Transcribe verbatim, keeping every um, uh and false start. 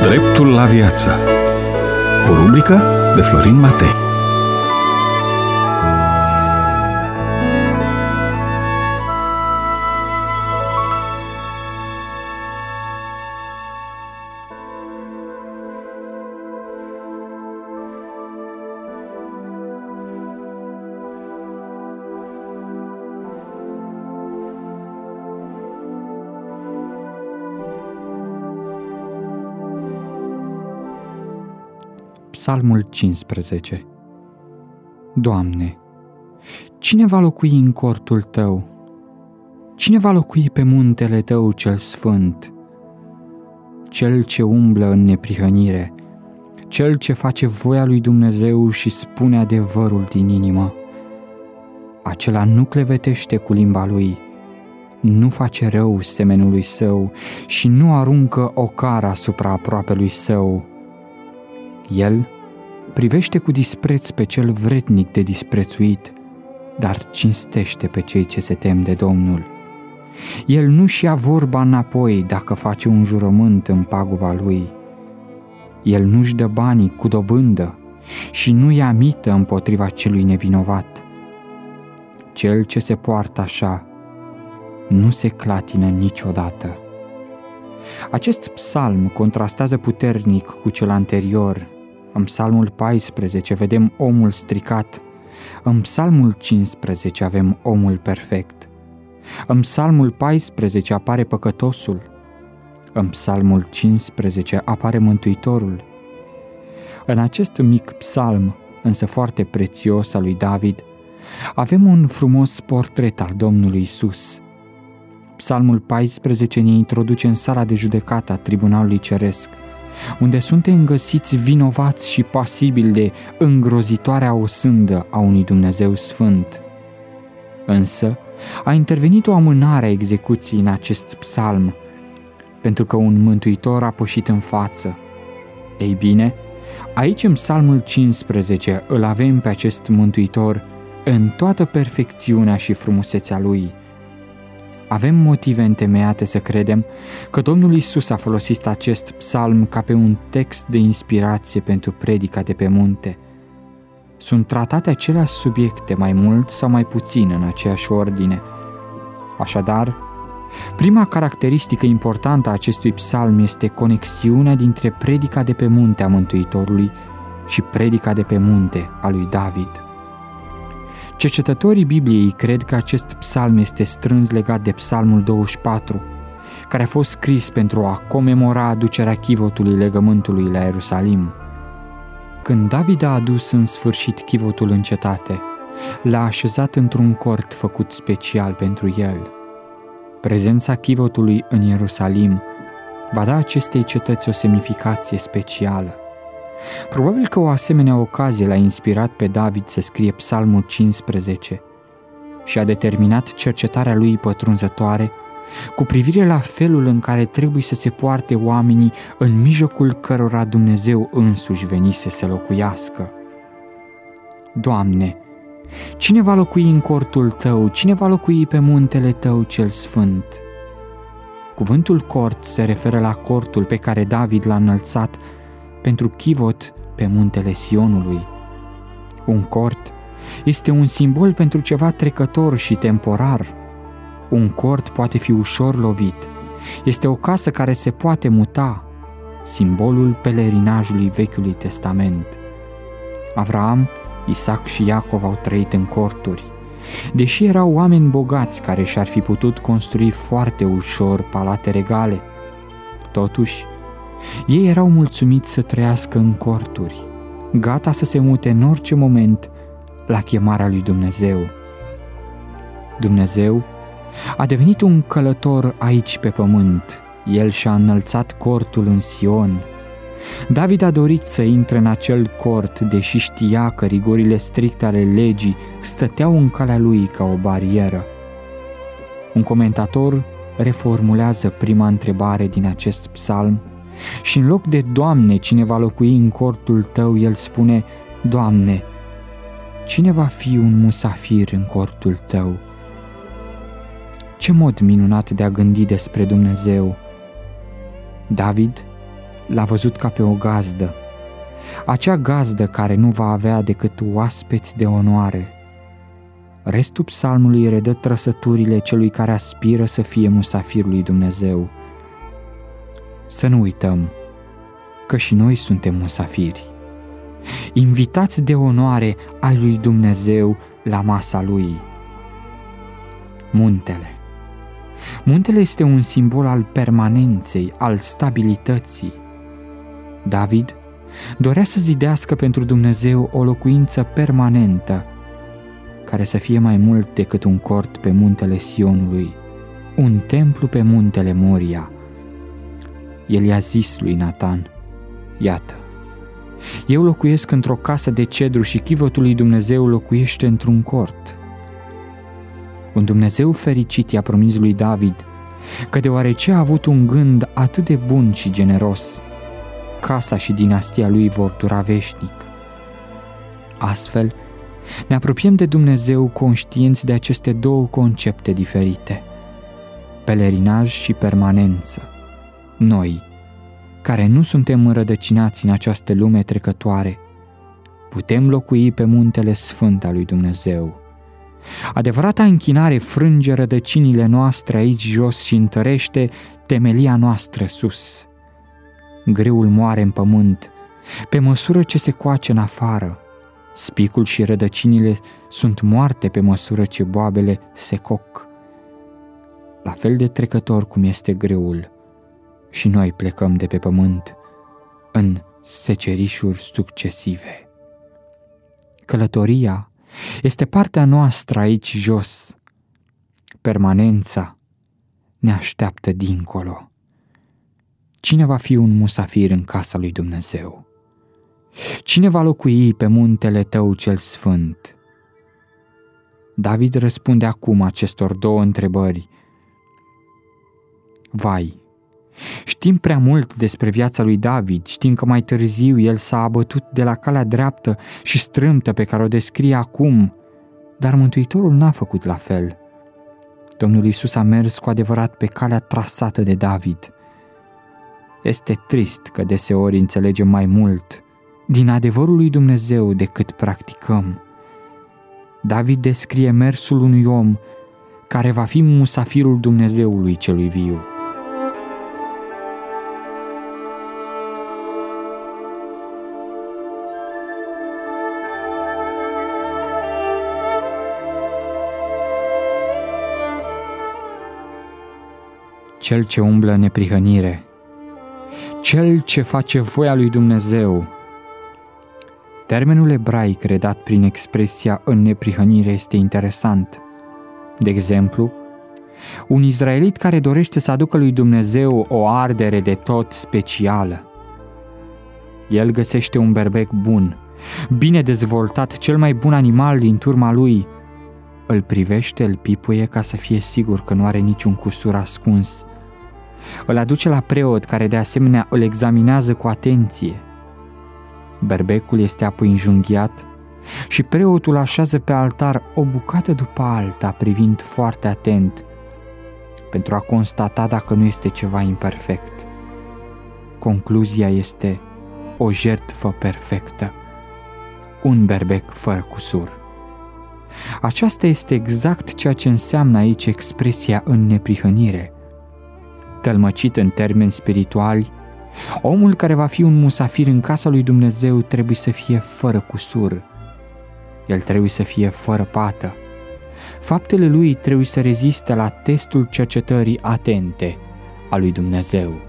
Dreptul la viață. O rubrică de Florin Matei. Psalmul cincisprezece. Doamne, cine va locui în cortul Tău? Cine va locui pe muntele Tău cel sfânt? Cel ce umblă în neprihănire, cel ce face voia lui Dumnezeu și spune adevărul din inimă. Acela nu clevetește cu limba lui, nu face rău semenului său și nu aruncă ocară asupra aproapelui său. El privește cu dispreț pe cel vrednic de disprețuit, dar cinstește pe cei ce se tem de Domnul. El nu-și ia vorba înapoi dacă face un jurământ în paguba lui. El nu-și dă banii cu dobândă și nu ia mită împotriva celui nevinovat. Cel ce se poartă așa nu se clatină niciodată. Acest psalm contrastează puternic cu cel anterior. În psalmul paisprezece vedem omul stricat, în psalmul cincisprezece avem omul perfect. În psalmul paisprezece apare păcătosul, în psalmul cincisprezece apare Mântuitorul. În acest mic psalm, însă foarte prețios al lui David, avem un frumos portret al Domnului Isus. Psalmul paisprezece ne introduce în sala de judecată a tribunalului ceresc, unde suntem găsiți vinovați și pasibili de îngrozitoarea osândă a unui Dumnezeu sfânt. Însă, a intervenit o amânare a execuției în acest psalm, pentru că un mântuitor a pășit în față. Ei bine, aici în psalmul cincisprezece îl avem pe acest mântuitor în toată perfecțiunea și frumusețea lui. Avem motive întemeiate să credem că Domnul Iisus a folosit acest psalm ca pe un text de inspirație pentru predica de pe munte. Sunt tratate aceleași subiecte mai mult sau mai puțin în aceeași ordine. Așadar, prima caracteristică importantă a acestui psalm este conexiunea dintre predica de pe munte a Mântuitorului și predica de pe munte a lui David. Cercetătorii Bibliei cred că acest psalm este strâns legat de psalmul douăzeci și patru, care a fost scris pentru a comemora aducerea chivotului legământului la Ierusalim. Când David a adus în sfârșit chivotul în cetate, l-a așezat într-un cort făcut special pentru el. Prezența chivotului în Ierusalim va da acestei cetăți o semnificație specială. Probabil că o asemenea ocazie l-a inspirat pe David să scrie psalmul cincisprezece și a determinat cercetarea lui pătrunzătoare cu privire la felul în care trebuie să se poarte oamenii în mijlocul cărora Dumnezeu însuși venise să locuiască. Doamne, cine va locui în cortul Tău? Cine va locui pe muntele Tău cel sfânt? Cuvântul cort se referă la cortul pe care David l-a înălțat pentru chivot pe muntele Sionului. Un cort este un simbol pentru ceva trecător și temporar. Un cort poate fi ușor lovit. Este o casă care se poate muta, simbolul pelerinajului Vechiului Testament. Avraam, Isaac și Iacov au trăit în corturi. Deși erau oameni bogați care și-ar fi putut construi foarte ușor palate regale, totuși, ei erau mulțumiți să trăiască în corturi, gata să se mute în orice moment la chemarea lui Dumnezeu. Dumnezeu a devenit un călător aici pe pământ. El și-a înălțat cortul în Sion. David a dorit să intre în acel cort, deși știa că rigorile stricte ale legii stăteau în calea lui ca o barieră. Un comentator reformulează prima întrebare din acest psalm și în loc de Doamne, cine va locui în cortul Tău, el spune: Doamne, cine va fi un musafir în cortul Tău? Ce mod minunat de a gândi despre Dumnezeu! David l-a văzut ca pe o gazdă, acea gazdă care nu va avea decât oaspeți de onoare. Restul psalmului redă trăsăturile celui care aspiră să fie musafirul lui Dumnezeu. Să nu uităm că și noi suntem musafiri, invitați de onoare ai lui Dumnezeu la masa lui. Muntele. Muntele este un simbol al permanenței, al stabilității. David dorea să zidească pentru Dumnezeu o locuință permanentă, care să fie mai mult decât un cort pe muntele Sionului, un templu pe muntele Moria. El i-a zis lui Natan: iată, eu locuiesc într-o casă de cedru și chivotul lui Dumnezeu locuiește într-un cort. Un Dumnezeu fericit i-a promis lui David că deoarece a avut un gând atât de bun și generos, casa și dinastia lui vor dura veșnic. Astfel, ne apropiem de Dumnezeu conștienți de aceste două concepte diferite, pelerinaj și permanență. Noi, care nu suntem înrădăcinați în această lume trecătoare, putem locui pe muntele sfânt al lui Dumnezeu. Adevărata închinare frânge rădăcinile noastre aici jos și întărește temelia noastră sus. Grâul moare în pământ pe măsură ce se coace în afară. Spicul și rădăcinile sunt moarte pe măsură ce boabele se coc. La fel de trecător cum este grâul, și noi plecăm de pe pământ în secerișuri succesive. Călătoria este partea noastră aici jos. Permanența ne așteaptă dincolo. Cine va fi un musafir în casa lui Dumnezeu? Cine va locui pe muntele tău cel sfânt? David răspunde acum acestor două întrebări. Vai, știm prea mult despre viața lui David, știm că mai târziu el s-a abătut de la calea dreaptă și strâmtă pe care o descrie acum, dar Mântuitorul n-a făcut la fel. Domnul Iisus a mers cu adevărat pe calea trasată de David. Este trist că deseori înțelegem mai mult din adevărul lui Dumnezeu decât practicăm. David descrie mersul unui om care va fi musafirul Dumnezeului celui viu. Cel ce umblă în neprihănire, cel ce face voia lui Dumnezeu. Termenul ebraic redat prin expresia în neprihănire este interesant. De exemplu, un izraelit care dorește să aducă lui Dumnezeu o ardere de tot specială. El găsește un berbec bun, bine dezvoltat, cel mai bun animal din turma lui. Îl privește, îl pipuie ca să fie sigur că nu are niciun cusur ascuns. Îl aduce la preot, care de asemenea îl examinează cu atenție. Berbecul este apoi înjunghiat și preotul așează pe altar o bucată după alta, privind foarte atent, pentru a constata dacă nu este ceva imperfect. Concluzia este o jertfă perfectă, un berbec fără cusur. Aceasta este exact ceea ce înseamnă aici expresia în neprihănire. Tălmăcit în termeni spirituali, omul care va fi un musafir în casa lui Dumnezeu trebuie să fie fără cusur. El trebuie să fie fără pată. Faptele lui trebuie să reziste la testul cercetării atente a lui Dumnezeu.